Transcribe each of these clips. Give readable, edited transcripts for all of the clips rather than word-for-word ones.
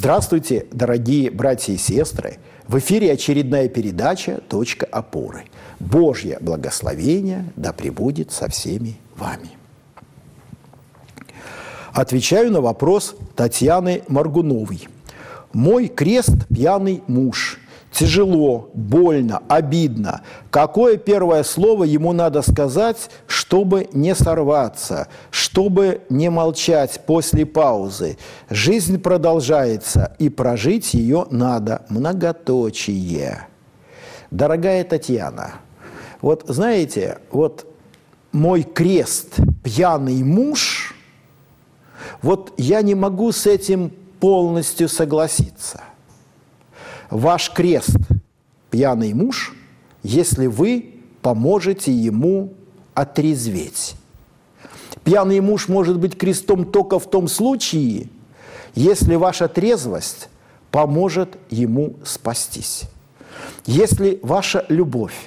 Здравствуйте, дорогие братья и сестры! В эфире очередная передача «Точка опоры». Божье благословение да пребудет со всеми вами. Отвечаю на вопрос Татьяны Моргуновой. Мой крест – пьяный муж. Тяжело, больно, обидно. Какое первое слово ему надо сказать, чтобы не сорваться, чтобы не молчать после паузы? Жизнь продолжается, и прожить ее надо. Многоточие. Дорогая Татьяна, вот знаете, вот мой крест – пьяный муж, вот я не могу с этим полностью согласиться. Ваш крест – пьяный муж, если вы поможете ему отрезветь. Пьяный муж может быть крестом только в том случае, если ваша трезвость поможет ему спастись. Если ваша любовь,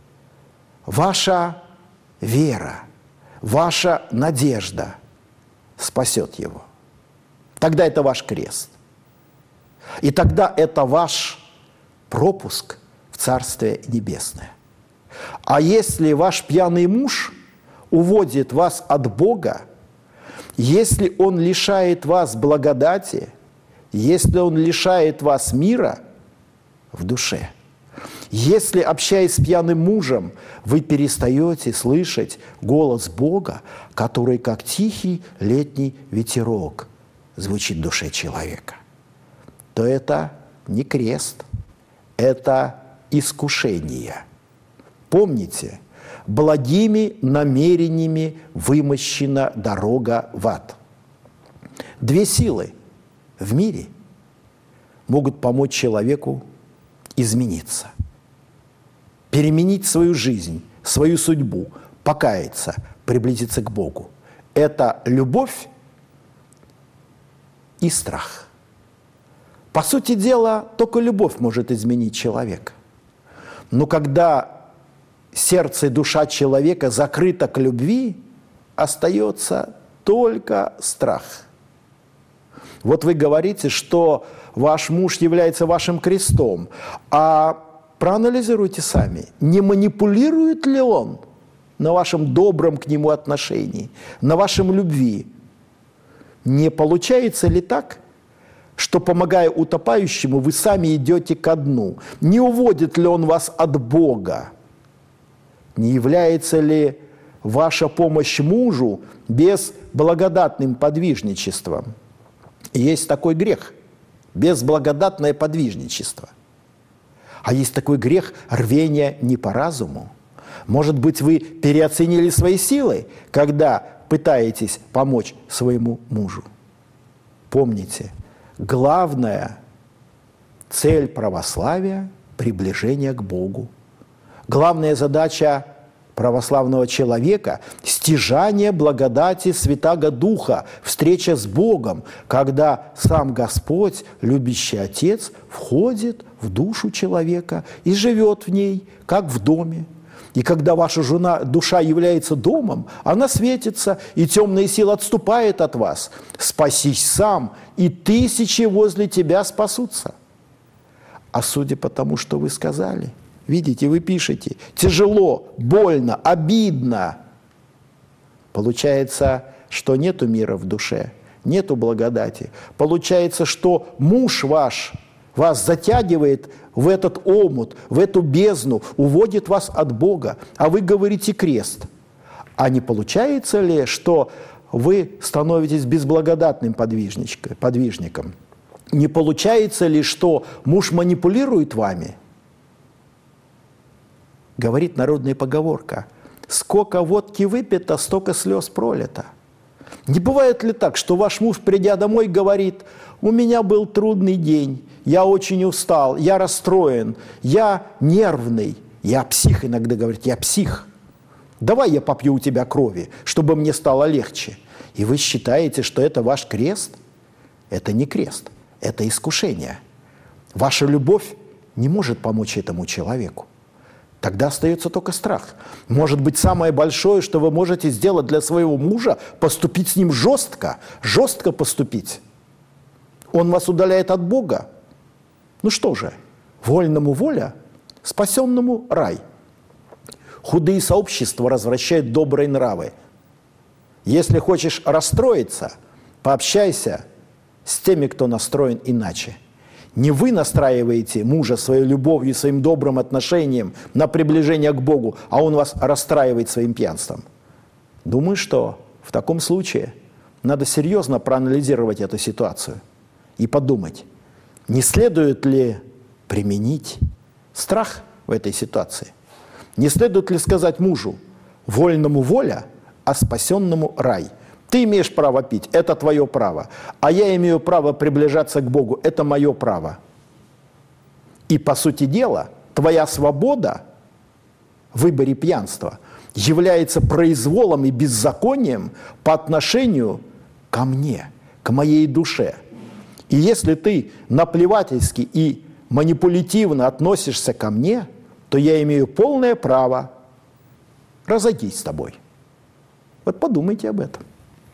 ваша вера, ваша надежда спасет его, тогда это ваш крест. И тогда это ваш пропуск в Царствие Небесное. А если ваш пьяный муж уводит вас от Бога, если он лишает вас благодати, если он лишает вас мира в душе, если, общаясь с пьяным мужем, вы перестаете слышать голос Бога, который, как тихий летний ветерок, звучит в душе человека, то это не крест, это искушение. Помните, благими намерениями вымощена дорога в ад. Две силы в мире могут помочь человеку измениться, переменить свою жизнь, свою судьбу, покаяться, приблизиться к Богу. Это любовь и страх. По сути дела, только любовь может изменить человека. Но когда сердце и душа человека закрыто к любви, остается только страх. Вот вы говорите, что ваш муж является вашим крестом, а проанализируйте сами, не манипулирует ли он на вашем добром к нему отношении, на вашем любви? Не получается ли так, что, помогая утопающему, вы сами идете ко дну? Не уводит ли он вас от Бога? Не является ли ваша помощь мужу безблагодатным подвижничеством? Есть такой грех – безблагодатное подвижничество. А есть такой грех – рвение не по разуму. Может быть, вы переоценили свои силы, когда пытаетесь помочь своему мужу. Помните, главная цель православия – приближение к Богу. Главная задача православного человека – стяжание благодати Святаго Духа, встреча с Богом, когда сам Господь, любящий Отец, входит в душу человека и живет в ней, как в доме. И когда ваша душа является домом, она светится, и темная сила отступает от вас. Спасись сам, и тысячи возле тебя спасутся. А судя по тому, что вы сказали, видите, вы пишете, тяжело, больно, обидно. Получается, что нету мира в душе, нету благодати. Получается, что муж ваш вас затягивает в этот омут, в эту бездну, уводит вас от Бога, а вы говорите крест. А не получается ли, что вы становитесь безблагодатным подвижником? Не получается ли, что муж манипулирует вами? Говорит народная поговорка: сколько водки выпито, столько слез пролито. Не бывает ли так, что ваш муж, придя домой, говорит: у меня был трудный день, я очень устал, я расстроен, я нервный, я псих, иногда говорит, я псих. Давай я попью у тебя крови, чтобы мне стало легче. И вы считаете, что это ваш крест? Это не крест, это искушение. Ваша любовь не может помочь этому человеку. Тогда остается только страх. Может быть, самое большое, что вы можете сделать для своего мужа, поступить с ним жестко, жестко поступить. Он вас удаляет от Бога? Ну что же, вольному воля, спасенному рай. Худые сообщества развращают добрые нравы. Если хочешь расстроиться, пообщайся с теми, кто настроен иначе. Не вы настраиваете мужа своей любовью, своим добрым отношением на приближение к Богу, а он вас расстраивает своим пьянством. Думаю, что в таком случае надо серьезно проанализировать эту ситуацию и подумать, не следует ли применить страх в этой ситуации. Не следует ли сказать мужу: вольному воля, а спасенному рай. Ты имеешь право пить, это твое право. А я имею право приближаться к Богу, это мое право. И, по сути дела, твоя свобода в выборе пьянства является произволом и беззаконием по отношению ко мне, к моей душе. И если ты наплевательски и манипулятивно относишься ко мне, то я имею полное право разойтись с тобой. Вот подумайте об этом.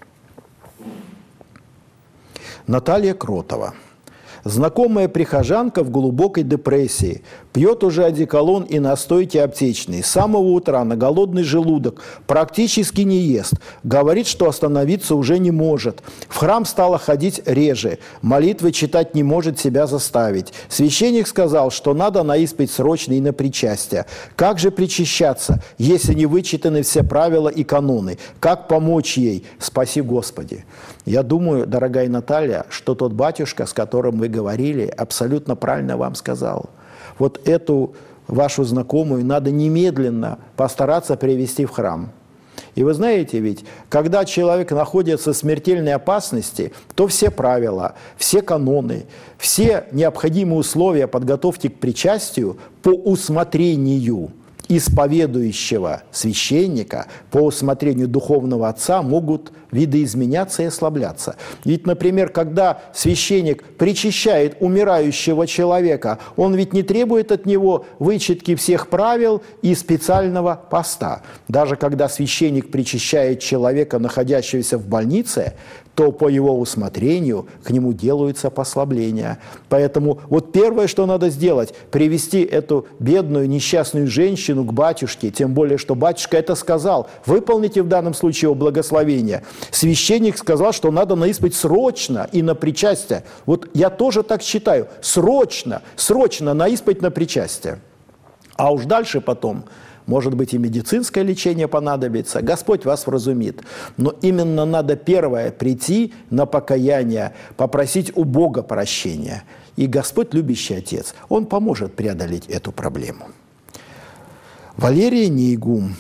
Наталья Кротова. Знакомая прихожанка в глубокой депрессии, пьет уже одеколон и настойки аптечные. С самого утра на голодный желудок, практически не ест. Говорит, что остановиться уже не может. В храм стала ходить реже, молитвы читать не может себя заставить. Священник сказал, что надо на исповедь срочно и на причастие. Как же причащаться, если не вычитаны все правила и каноны? Как помочь ей? Спаси Господи. Я думаю, дорогая Наталья, что тот батюшка, с которым вы говорили, абсолютно правильно вам сказал. Вот эту вашу знакомую надо немедленно постараться привести в храм. И вы знаете ведь, когда человек находится в смертельной опасности, то все правила, все каноны, все необходимые условия подготовки к причастию по усмотрению исповедующего священника, по усмотрению духовного отца могут видоизменяться и ослабляться. Ведь, например, когда священник причащает умирающего человека, он ведь не требует от него вычитки всех правил и специального поста. Даже когда священник причащает человека, находящегося в больнице, то по его усмотрению к нему делаются послабления. Поэтому вот первое, что надо сделать, привести эту бедную несчастную женщину к батюшке, тем более, что батюшка это сказал. Выполните в данном случае его благословение. Священник сказал, что надо на исповедь срочно и на причастие. Вот я тоже так считаю. Срочно на исповедь, на причастие. А уж дальше потом, может быть, и медицинское лечение понадобится. Господь вас вразумит. Но именно надо первое прийти на покаяние, попросить у Бога прощения. И Господь, любящий Отец, Он поможет преодолеть эту проблему. Валерия Нейгум.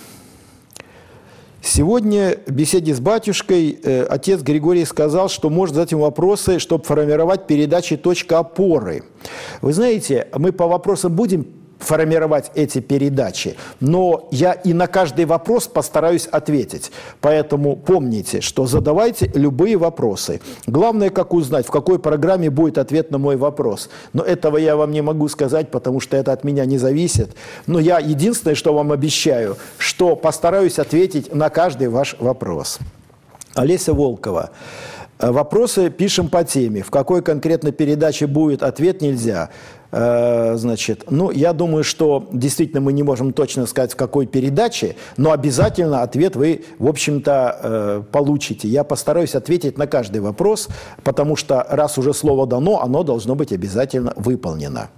Сегодня в беседе с батюшкой отец Григорий сказал, что может задать ему вопросы, чтобы формировать передачи «Точка опоры». Вы знаете, мы по вопросам будем формировать эти передачи, но я и на каждый вопрос постараюсь ответить. Поэтому помните, что задавайте любые вопросы. Главное, как узнать, в какой программе будет ответ на мой вопрос. Но этого я вам не могу сказать, потому что это от меня не зависит. Но я единственное, что вам обещаю, что постараюсь ответить на каждый ваш вопрос. Олеся Волкова. Вопросы пишем по теме. В какой конкретно передаче будет ответ, нельзя. Значит, я думаю, что действительно мы не можем точно сказать, в какой передаче, но обязательно ответ вы, в общем-то, получите. Я постараюсь ответить на каждый вопрос, потому что раз уже слово дано, оно должно быть обязательно выполнено.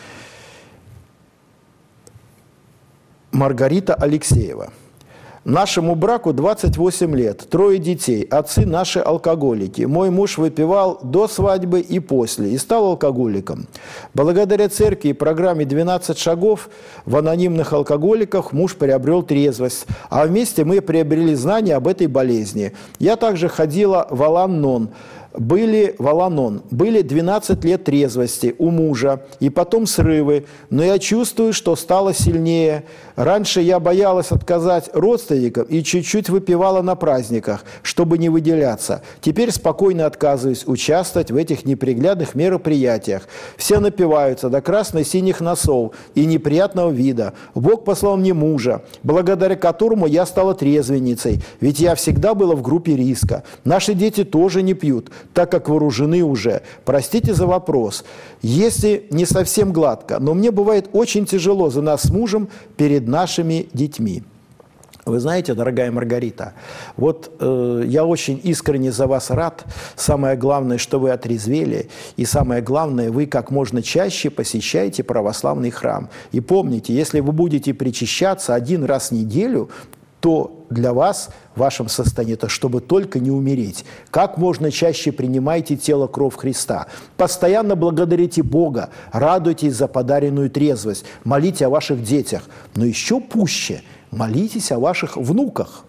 Маргарита Алексеева. Нашему браку 28 лет, 3 детей, отцы наши алкоголики. Мой муж выпивал до свадьбы и после, и стал алкоголиком. Благодаря церкви и программе «12 шагов» в анонимных алкоголиках муж приобрел трезвость, а вместе мы приобрели знания об этой болезни. Я также ходила в Ал-Анон. Были 12 лет трезвости у мужа, и потом срывы, но я чувствую, что стало сильнее. Раньше я боялась отказать родственникам и чуть-чуть выпивала на праздниках, чтобы не выделяться. Теперь спокойно отказываюсь участвовать в этих неприглядных мероприятиях. Все напиваются до красно-синих носов и неприятного вида. Бог послал мне мужа, благодаря которому я стала трезвенницей, ведь я всегда была в группе риска. Наши дети тоже не пьют. так как вооружены уже. Простите за вопрос. Если не совсем гладко, но мне бывает очень тяжело за нас с мужем перед нашими детьми. Вы знаете, дорогая Маргарита, вот я очень искренне за вас рад. Самое главное, что вы отрезвели. И самое главное, вы как можно чаще посещаете православный храм. И помните, если вы будете причащаться 1 раз в неделю, то для вас в вашем состоянии это чтобы только не умереть. Как можно чаще принимайте тело, кровь Христа. Постоянно благодарите Бога, радуйтесь за подаренную трезвость, молите о ваших детях. Но еще пуще – молитесь о ваших внуках.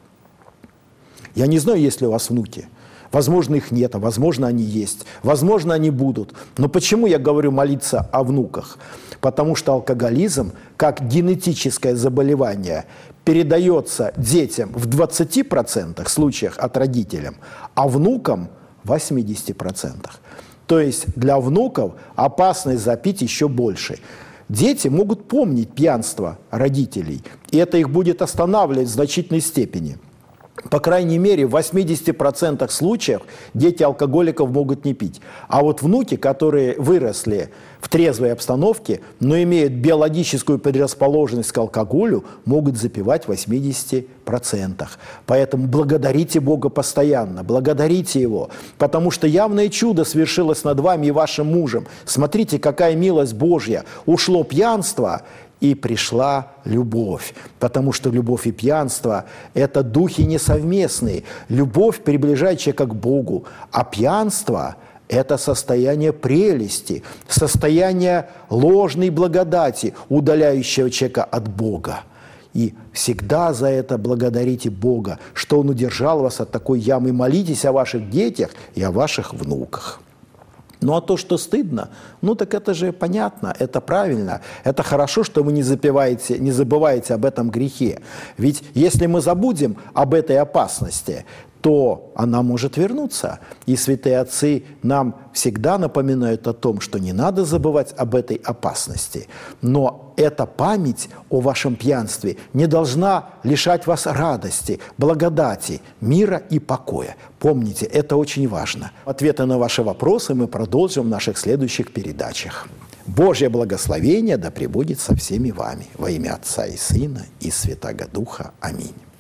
Я не знаю, есть ли у вас внуки. Возможно, их нет, а возможно, они есть. Возможно, они будут. Но почему я говорю молиться о внуках? Потому что алкоголизм, как генетическое заболевание, передается детям в 20% случаях от родителям, а внукам в 80%. То есть для внуков опасность запить еще больше. Дети могут помнить пьянство родителей, и это их будет останавливать в значительной степени. По крайней мере, в 80% случаев дети алкоголиков могут не пить. А вот внуки, которые выросли в трезвой обстановке, но имеют биологическую предрасположенность к алкоголю, могут запивать в 80%. Поэтому благодарите Бога постоянно, благодарите Его, потому что явное чудо свершилось над вами и вашим мужем. Смотрите, какая милость Божья. Ушло пьянство, и пришла любовь, потому что любовь и пьянство – это духи несовместные. Любовь приближает человека к Богу, а пьянство – это состояние прелести, состояние ложной благодати, удаляющего человека от Бога. И всегда за это благодарите Бога, что Он удержал вас от такой ямы. Молитесь о ваших детях и о ваших внуках. Ну, а то, что стыдно, ну, так это же понятно, это правильно. Это хорошо, что вы не забываете об этом грехе. Ведь если мы забудем об этой опасности, то она может вернуться. И святые отцы нам всегда напоминают о том, что не надо забывать об этой опасности. Но эта память о вашем пьянстве не должна лишать вас радости, благодати, мира и покоя. Помните, это очень важно. Ответы на ваши вопросы мы продолжим в наших следующих передачах. Божье благословение да пребудет со всеми вами. Во имя Отца и Сына и Святаго Духа. Аминь.